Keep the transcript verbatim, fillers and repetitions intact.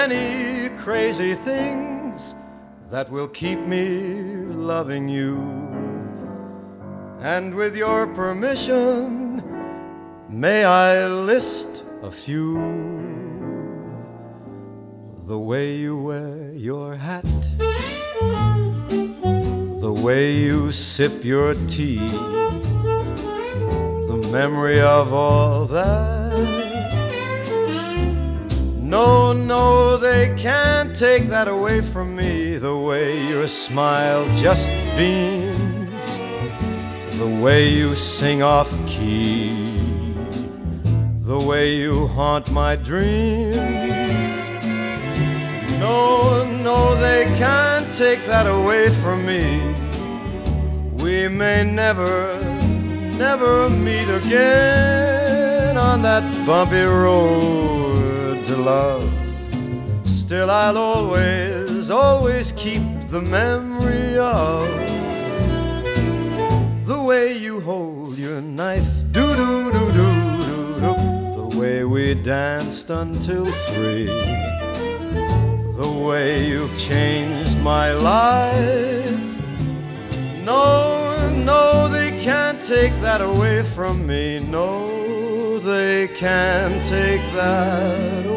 many crazy things that will keep me loving you. And with your permission, may I list a few? The way you wear your hat, the way you sip your tea, the memory of all that. No, no, they can't take that away from me. The way your smile just beams, the way you sing off key, the way you haunt my dreams. No, no, they can't take that away from me. We may never, never meet again on that bumpy road to love. Still I'll always, always keep the memory of the way you hold your knife, do-do-do-do-do-do, the way we danced until three, the way you've changed my life. No, no, they can't take that away from me. No, they can't take that away.